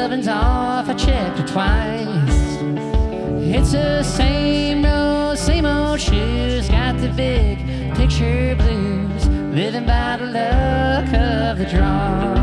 oven's off, I checked her twice. It's the same old shoes. Got the big picture blues, living by the luck of the draw.